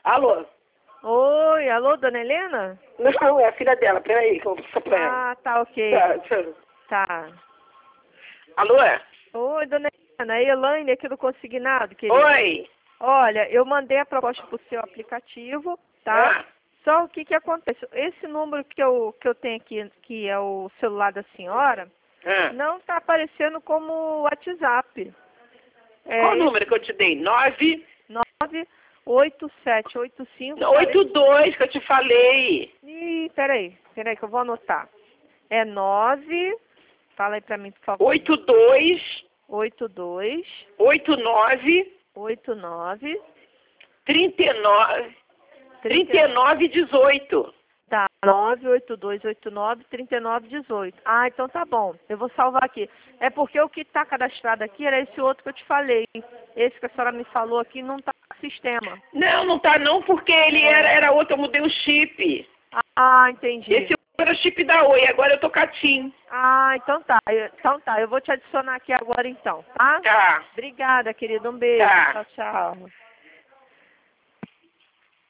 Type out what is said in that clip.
Alô? Oi, alô, dona Helena? Não, é a filha dela. Peraí, que eu vou passar pra ela. Ah, tá, ok. Tá, tchau. Tá. Alô, é? Oi, dona Helena, é Elaine aqui do Consignado, querida. Oi. Olha, eu mandei a proposta pro seu aplicativo, tá? Ah, Só o que que acontece? Esse número que eu tenho aqui, que é o celular da senhora, ah. não tá aparecendo como WhatsApp. Qual o É número que eu te dei? 98785. 82 que eu te falei. Ih, peraí que eu vou anotar. É 9, fala aí pra mim, por favor. 82 82 89 89 39 39 18. Tá, 982893918. Ah, então tá bom. Eu vou salvar aqui. É porque o que está cadastrado aqui era esse outro que eu te falei. Esse que a senhora me falou aqui não está no sistema. Não tá não, porque ele era outro, eu mudei o chip. Ah, entendi. Esse era o chip da Oi, agora eu tô catim. Ah, então tá. Então tá, eu vou te adicionar aqui agora então, tá? Tá, Obrigada, querida. Um beijo. tá. Tchau, tchau.